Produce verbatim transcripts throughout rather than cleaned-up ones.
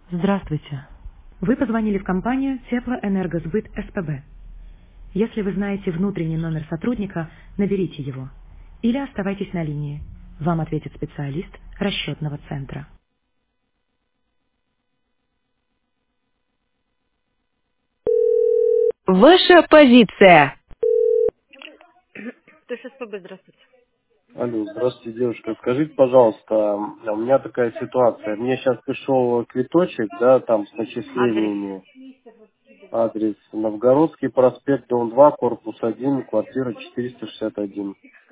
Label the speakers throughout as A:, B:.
A: Здравствуйте. Вы позвонили в компанию Теплоэнергосбыт СПБ. Если вы знаете внутренний номер сотрудника, наберите его. Или оставайтесь на линии. Вам ответит специалист расчетного центра. Ваша позиция. То есть СПБ, здравствуйте.
B: Алло, здравствуйте, девушка. Скажите, пожалуйста, а у меня такая ситуация. Мне сейчас пришел квиточек, да, там с
A: Адрес.
B: начислениями. Адрес Новгородский проспект, дом два, корпус один, квартира четыреста шестьдесят один.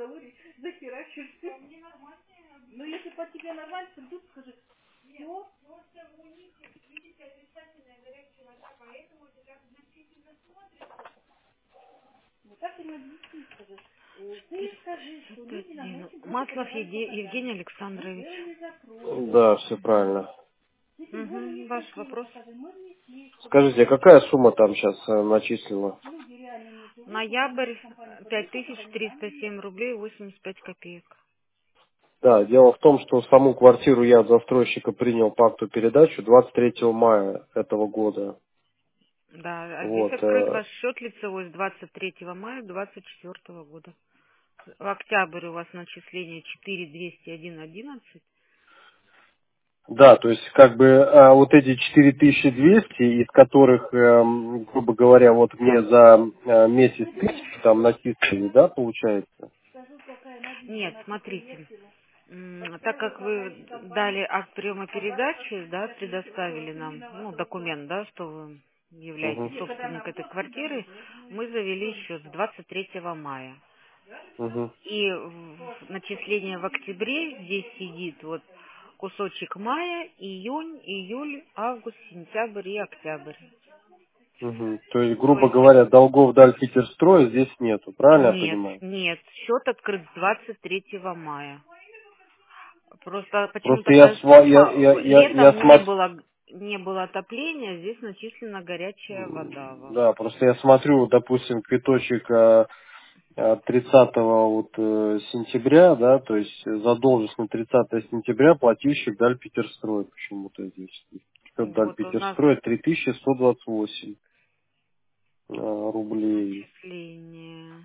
A: четыреста шестьдесят один. Маслов Еде- Евгений Александрович.
B: Да, все правильно.
A: Угу. Ваш вопрос.
B: Скажите, а какая сумма там сейчас начислена?
A: Ноябрь пять тысяч триста семь рублей восемьдесят пять копеек.
B: Да, дело в том, что саму квартиру я от застройщика принял по акту передачи двадцать третьего мая этого года.
A: Да, а здесь
B: Вот.
A: открыт
B: э,
A: ваш счет лицевой с двадцать третьего мая двадцать четвёртого года. В октябре у вас начисление четыре двести один одиннадцать.
B: Да, то есть как бы а, вот эти четыре тысячи двести, из которых, эм, грубо говоря, вот мне за э, месяц тысячу там начислили, да, получается?
A: Нет, смотрите. М, Так как вы дали акт приема передачи, да, предоставили нам, ну, документ, да, что вы
B: Угу,
A: являетесь собственником этой квартиры, мы завели счет с двадцать третьего мая.
B: угу,
A: И в- начисление в октябре здесь сидит вот кусочек мая, июнь, июль, август, сентябрь и октябрь.
B: угу. То есть,
A: То
B: грубо
A: есть
B: говоря, долгов даль Питерстроя здесь нету, правильно я
A: нет,
B: понимаю?
A: нет, счет открыт с двадцать третьего мая. Просто почему
B: Просто я,
A: такая
B: сва- я,
A: сумма?
B: я,
A: В-
B: я, я
A: Летом не
B: смотрю,
A: было не было отопления, здесь начислена горячая вода вам.
B: да, просто я смотрю, вот, допустим, квиточек э, э, тридцатого вот, э, сентября, да, то есть задолженность на тридцатое сентября плательщик Даль Питерстрой почему-то здесь. Счет Даль
A: Вот у нас
B: Питерстрой три тысячи сто двадцать восемь э, рублей.
A: начисление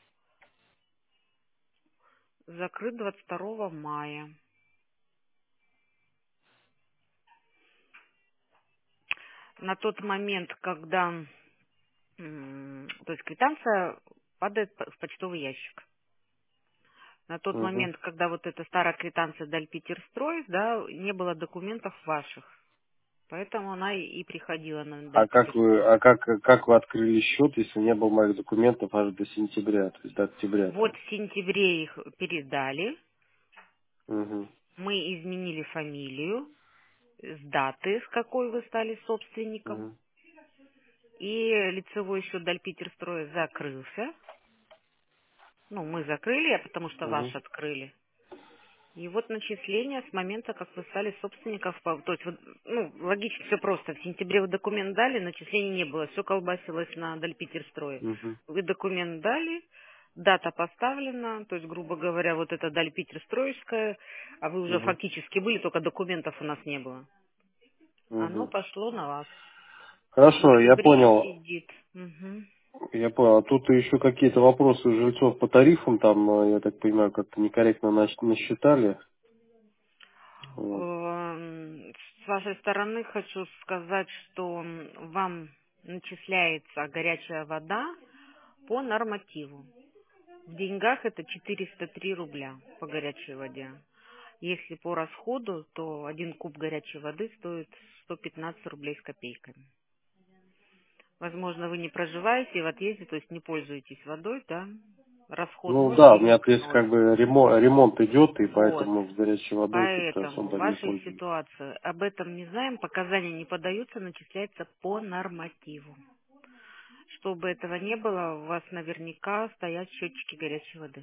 A: закрыт двадцать второго мая. На тот момент, когда, м, то есть квитанция падает в почтовый ящик. На тот
B: Мгм.
A: момент, когда вот эта старая квитанция Даль Питерстрой, да, не было документов ваших. Поэтому она и и приходила на
B: А
A: Даль
B: как вы,
A: Питерстрой.
B: а как, как вы открыли счет, если не было моих документов аж до сентября, то есть до октября
A: Вот
B: там?
A: в сентябре их передали,
B: Мгм.
A: мы изменили фамилию, с даты, с какой вы стали собственником,
B: Мгм.
A: и лицевой счет Даль Питерстроя закрылся. Ну, мы закрыли, а потому что
B: Мгм.
A: ваш открыли. И вот начисление с момента, как вы стали собственником, по- то есть, вот, ну, логично, все просто. В сентябре вы документ дали, начислений не было, все колбасилось на Даль Питерстрое.
B: Мгм.
A: Вы документ дали, дата поставлена, то есть, грубо говоря, вот это Даль Питерстроевская, а вы уже
B: Мгм.
A: фактически были, только документов у нас не было. Оно
B: Мгм.
A: пошло на вас. В
B: Хорошо, я
A: октябре
B: понял.
A: сидит. Мгм.
B: Я понял. А тут еще какие-то вопросы у жильцов по тарифам, там, э, я так понимаю, как-то некорректно наш- насчитали. Вот.
A: Эм, С вашей стороны хочу сказать, что м, вам начисляется горячая вода по нормативу. В деньгах это четыреста три рубля по горячей воде. Если по расходу, то один куб горячей воды стоит сто пятнадцать рублей с копейками. Возможно, вы не проживаете в отъезде, то есть не пользуетесь водой, да? Расход
B: Ну
A: ноль,
B: да, у меня
A: денег
B: здесь
A: ноль.
B: как бы ремонт, ремонт идет, и
A: Вот.
B: поэтому с горячей водой как-то
A: Поэтому в
B: особо не
A: вашей
B: пользуюсь.
A: ситуации об этом не знаем, показания не подаются, начисляется по нормативу. Чтобы этого не было, у вас наверняка стоят счетчики горячей воды.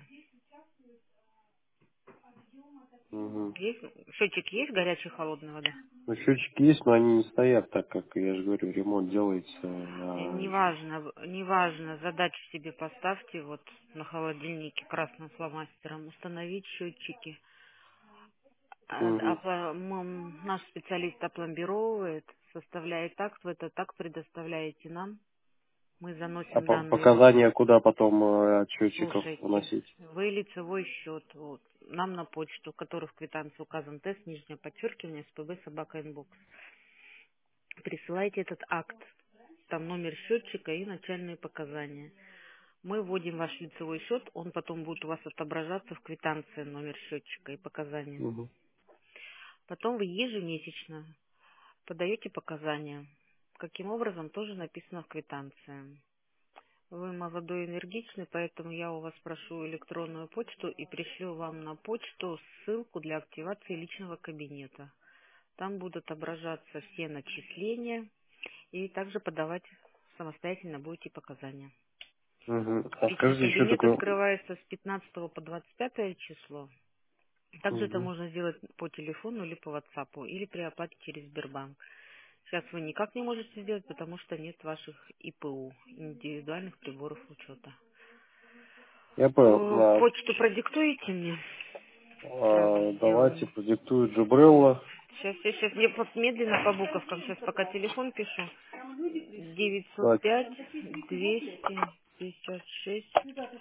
B: Угу.
A: Есть? Счетчик есть горячей холодной воды?
B: Ну, счетчики есть, но они не стоят так, как, я же говорю, ремонт делается.
A: Э,
B: а,
A: Неважно, неважно, задачу себе поставьте, вот на холодильнике красным фломастером установить счетчики. А,
B: Мгм.
A: опла- м, Наш специалист опломбировывает, составляет акт, вы этот акт предоставляете нам, мы
B: А
A: заносим
B: по-
A: данные.
B: показания куда потом э, от счетчиков
A: Слушайте,
B: вносить?
A: вы лицевой счет, вот, нам на почту, который в квитанции указан тест, нижнее подчеркивание, спб собака инбокс. Присылайте этот акт, там номер счетчика и начальные показания. Мы вводим ваш лицевой счет, он потом будет у вас отображаться в квитанции, номер счетчика и показания.
B: Угу.
A: Потом вы ежемесячно подаете показания. Каким образом, тоже написано в квитанции. Вы молодой и энергичный, поэтому я у вас прошу электронную почту и пришлю вам на почту ссылку для активации личного кабинета. Там будут отображаться все начисления и также подавать самостоятельно будете показания.
B: Угу. А
A: Личный
B: скажите еще
A: кабинет
B: такое.
A: открывается с пятнадцатого по двадцать пятое число. Также это
B: Угу.
A: можно сделать по телефону или по ватсапу, или при оплате через Сбербанк. Сейчас вы никак не можете сделать, потому что нет ваших И П У, индивидуальных приборов учета.
B: Я
A: Э,
B: понял.
A: Почту продиктуете мне? Сразу
B: А, а, давайте
A: сделаю.
B: продиктую Джабрелла.
A: Сейчас, я сейчас, я по- медленно по буковкам, сейчас пока телефон пишу. девятьсот
B: Так,
A: пять двести пятьдесят шесть.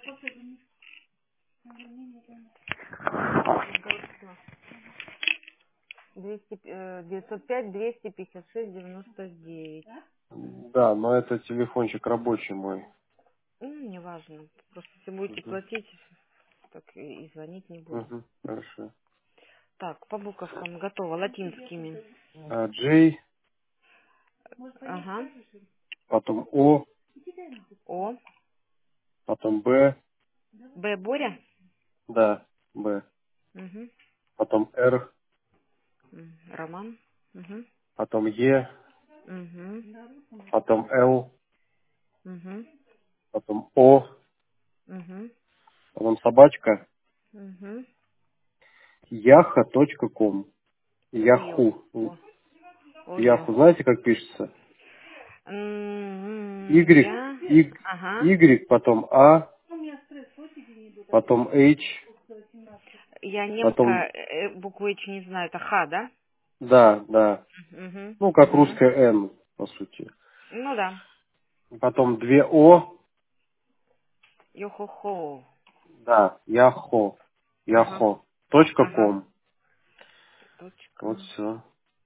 A: двести, э, девятьсот пять двести пятьдесят шесть девяносто девять.
B: да, но это телефончик рабочий мой.
A: Ну, неважно. Просто если будете
B: Угу.
A: платить, так и, и звонить не буду.
B: Угу. Хорошо.
A: Так, по буковкам готово, латинскими.
B: А, J,
A: Ага.
B: потом О,
A: О.
B: потом Б,
A: Б. Боря.
B: да, Б,
A: Угу.
B: потом Р,
A: Роман. Угу.
B: потом Е,
A: Угу.
B: потом Л,
A: Угу.
B: потом О,
A: Угу.
B: потом собачка,
A: Угу.
B: яха точка ком.
A: Ой-ё.
B: Яху.
A: О. Ой-ё.
B: Яху, знаете, как пишется?
A: М,
B: Y,
A: Я.
B: Y,
A: Ага.
B: Y, потом А, потом H,
A: Я немка,
B: потом,
A: э, букву H не знаю, это Х, да?
B: да, да,
A: Угу.
B: ну, как
A: Угу.
B: русская Н, по сути.
A: Ну да.
B: Потом две О,
A: Йо-хо-хо.
B: да, Яхо,
A: Ага.
B: Яхо, точка
A: Ага.
B: ком. Вот
A: Точка.
B: все.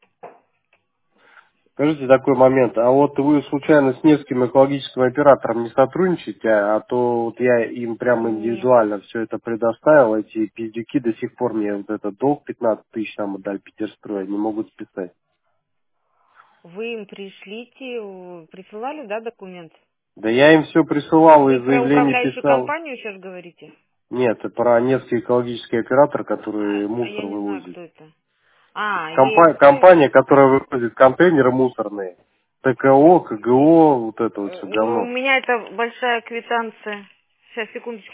B: Скажите такой момент, а вот вы случайно с Невским экологическим оператором не сотрудничаете, а то вот я им прямо
A: Нет.
B: индивидуально все это предоставил, эти пиздюки до сих пор мне вот этот долг пятнадцать тысяч там отдали Питерстрой, не могут списать.
A: Вы им пришлите, э, присылали, да, документ?
B: Да я им все присылал и
A: Вы про
B: заявление
A: управляющую
B: писал.
A: компанию сейчас говорите?
B: Нет, это про Невский экологический оператор,
A: А,
B: который
A: а я
B: мусор
A: не знаю,
B: вывозит.
A: кто это. А,
B: Компа-
A: Е М П.
B: компания, которая вывозит контейнеры мусорные. Т К О, К Г О, вот это вот
A: Э,
B: все
A: Ну, у
B: говно.
A: меня это большая квитанция. Сейчас, секундочку.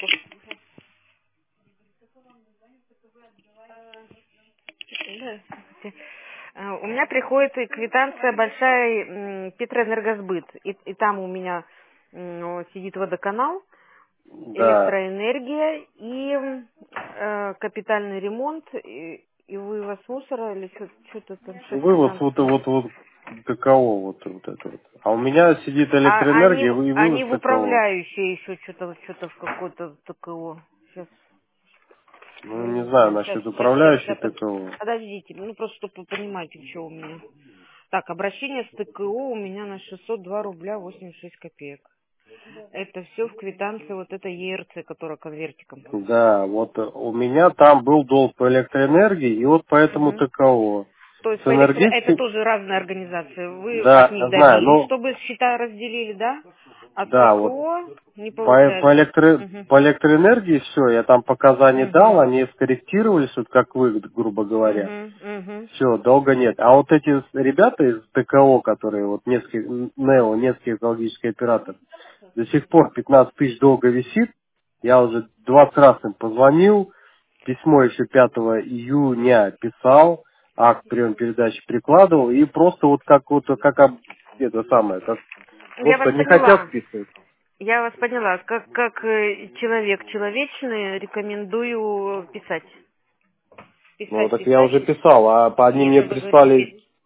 A: Да, здравствуйте. Э, У меня приходит и квитанция большая м, Петроэнергосбыт. И, и там у меня м, сидит водоканал,
B: Да.
A: электроэнергия и м, э, капитальный ремонт и, и вывоз мусора или что-то там шесть
B: Вывоз вот,
A: квитанций.
B: вот, вот ККО, вот, вот это вот. А у меня сидит
A: А они,
B: электроэнергия
A: в-
B: и
A: они
B: вывоз
A: в
B: ККО.
A: управляющие еще что-то что-то в какой-то Т К О. Сейчас.
B: Ну,
A: Я
B: не
A: не
B: знаю
A: знаю. Сейчас,
B: насчет
A: сейчас, сейчас,
B: управляющей
A: сейчас.
B: ТКО.
A: Подождите, ну просто чтобы вы понимаете, что у меня. Так, обращение с Т К О у меня на шестьсот два рубля восемьдесят шесть копеек. Это все в квитанции вот это Е Р Ц, которая конвертиком.
B: Да, вот э, у меня там был долг по электроэнергии и вот по этому
A: Угу.
B: ТКО.
A: То есть
B: С
A: по электро... это
B: энергетикой,
A: тоже разные организации. Вы от
B: да,
A: них
B: знаю,
A: добились,
B: но
A: чтобы счета разделили, да? От
B: да, вот
A: Т К О не
B: по, по,
A: получается.
B: электро,
A: Угу.
B: по электроэнергии все, я там показания дал,
A: Угу.
B: они скорректировались, вот как вы, грубо говоря.
A: Угу. Угу.
B: Все, долго нет. А вот эти ребята из Т К О, которые вот Невский, НЭО, Невский экологический оператор, до сих пор пятнадцать тысяч долго висит. Я уже двадцать раз им позвонил, письмо еще пятого июня писал, акт прием передачи прикладывал, и просто вот как вот как об- это самое, как
A: Я
B: просто
A: вас
B: не хотят
A: поняла.
B: списывать.
A: Я вас поняла. Как, как э, человек человечный рекомендую писать.
B: Ну
A: Писать,
B: так я
A: писать
B: уже писал, а по- они
A: и
B: мне
A: договориться.
B: прислали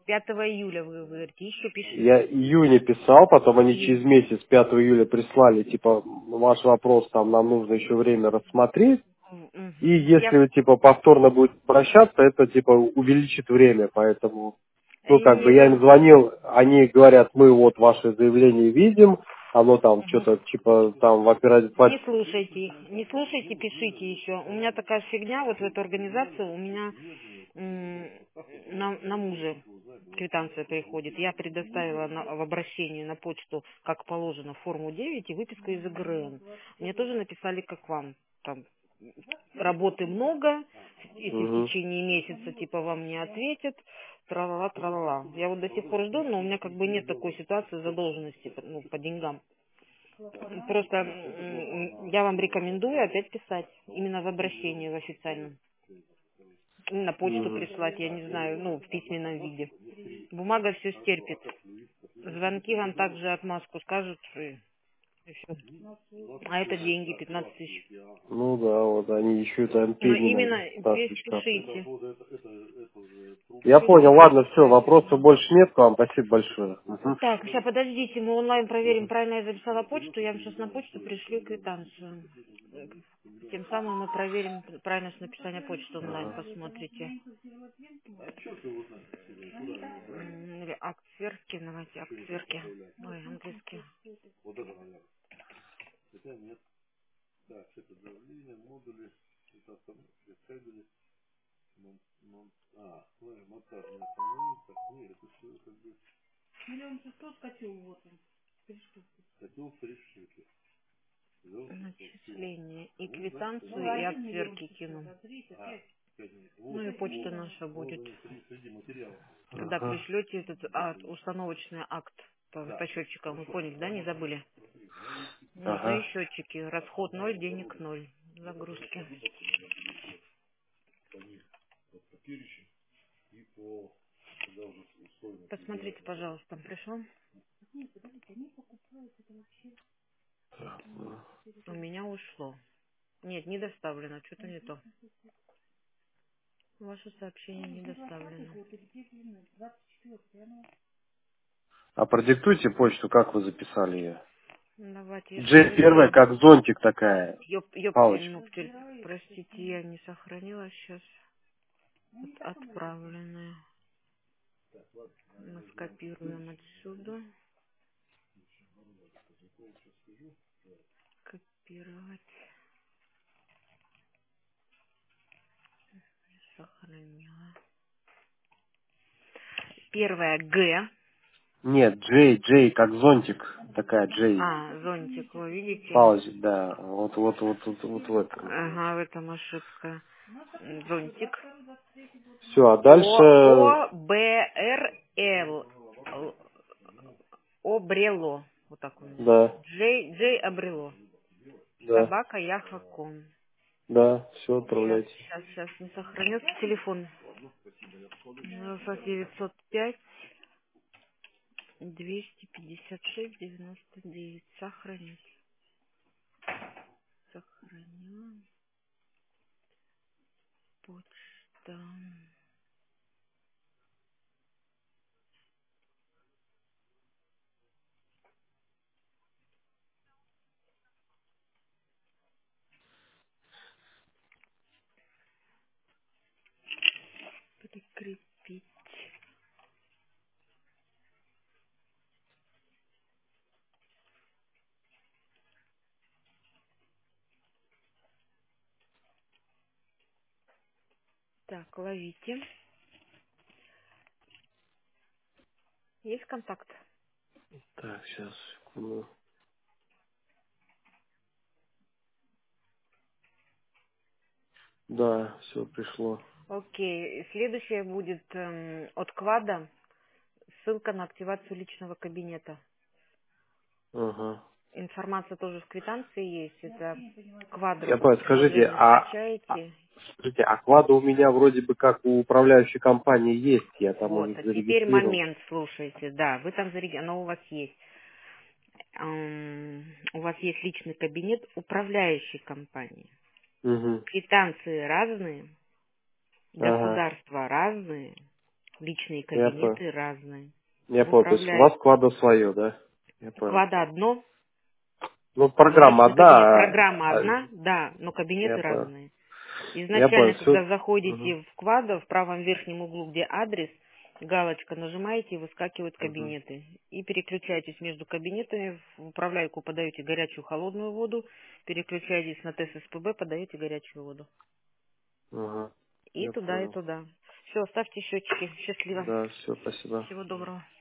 A: пятого июля вы говорите, еще пишите.
B: Я июня писал, потом они
A: Июнь.
B: через месяц, пятого июля, прислали, типа, ваш вопрос, там, нам нужно еще время рассмотреть. И
A: Мгм. Я
B: если, типа, повторно будет обращаться, это, типа, увеличит время, поэтому, ну, как бы,
A: не
B: я им
A: за...
B: звонил, они говорят, мы вот ваше заявление видим, оно там
A: Мгм.
B: что-то, типа, там, в оперативе...
A: Не слушайте их, не слушайте, пишите еще. У меня такая фигня, вот в эту организацию у меня м, на, на мужа квитанция приходит. Я предоставила на- в обращении на почту, как положено, форму девять и выписку из ИГРН. Мне тоже написали, как вам. Там работы много, если в
B: Угу,
A: течение месяца типа вам не ответят, тралала, тралала. Я вот до сих пор жду, но у меня как бы нет такой ситуации задолженности, ну, по деньгам. Просто м, я вам рекомендую опять писать, именно в обращении, в официальном. На почту
B: угу.
A: прислать, я не знаю, ну, в письменном виде. Бумага все стерпит. Звонки вам также отмазку скажут, и, и всё. А это деньги, пятнадцать тысяч.
B: Ну да, вот они еще это
A: Но
B: Антенина
A: именно
B: пятнадцать
A: пиш-
B: тысяч капает.
A: пишите.
B: Я понял,
A: Пишите.
B: ладно, все, вопросов больше нет к вам, спасибо большое. Мгм.
A: Так, сейчас подождите, мы онлайн проверим, правильно я записала почту, я вам сейчас на почту пришлю квитанцию. Тем самым мы проверим правильность написания почты онлайн, посмотрите. М, Или акт сверки, давайте акт сверки. Ой, английский. Начисление. И квитанцию, и акт сверки кину. Ну и почта наша будет. Когда
B: Ага,
A: пришлете этот а, установочный акт по, по счетчикам, вы поняли, да, не забыли? Нужны и
B: ага.
A: счетчики. Расход ноль, денег ноль. Загрузки. Посмотрите, пожалуйста, там пришло? У меня ушло. Нет, не доставлено, что-то не то. Ваше сообщение не доставлено.
B: А продиктуйте почту, как вы записали ее.
A: Давайте, я
B: Джей
A: сейчас
B: первая,
A: сделаю.
B: как зонтик такая,
A: Ёп,
B: палочка.
A: ёптель, простите, я не сохранила сейчас. Вот отправленное. Мы скопируем отсюда. Копировать. Сохранила. Первое Г.
B: Нет, Джей, Джей, как зонтик, такая Джей.
A: А, зонтик, вы видите?
B: Палочка, да, вот, вот, вот, вот, вот в этом.
A: Ага, в этом ошибка. Зонтик.
B: Все, а
A: О,
B: дальше,
A: О, Б, Р, Л. Обрело. Вот так у меня.
B: да,
A: Джей, Джей обрело.
B: да,
A: Собака Яха.ком.
B: да, все,
A: Сейчас,
B: отправляйте.
A: сейчас, сейчас не сохранился телефон. девятьсот пять двести пятьдесят шесть девяносто девять. Сохранить. Сохранила. Почта. Прикрепить. Так, ловите. Есть контакт?
B: Так, сейчас, секунду. Да, все пришло.
A: Окей. Следующее будет эм, от Квада. Ссылка на активацию личного кабинета.
B: Ага.
A: Информация тоже в квитанции есть. Это
B: Я
A: Квадру
B: понял, скажите,
A: приложение
B: а, а,
A: скачаете.
B: скажите, а Квада у меня вроде бы как у управляющей компании есть, я там у
A: Вот.
B: них
A: А теперь
B: зарегистрирован.
A: момент, слушайте. Да, вы там зарегистрированы, оно у вас есть. Ам, у вас есть личный кабинет управляющей компании.
B: Угу.
A: Квитанции разные,
B: Ага.
A: государства разные. Личные
B: Я понял.
A: кабинеты разные.
B: Я понял. То есть у
A: Управляет
B: вас квада свое, да? Я понял.
A: квада одно,
B: Ну, программа
A: личный кабинет.
B: одна, а...
A: Программа
B: а-
A: одна, да, но
B: Я
A: кабинеты
B: понял.
A: разные.
B: Я
A: Изначально,
B: понял.
A: когда
B: Все.
A: заходите в квадро, в правом верхнем углу, где адрес, галочка нажимаете, и выскакивают
B: Угу.
A: кабинеты. И переключаетесь между кабинетами, в управляйку подаете горячую холодную воду, переключаетесь на тест СПБ, подаете горячую воду.
B: Угу.
A: И
B: Я
A: туда, и
B: понял.
A: туда. Все, ставьте счетчики. Счастливо.
B: Да, все, спасибо.
A: Всего доброго.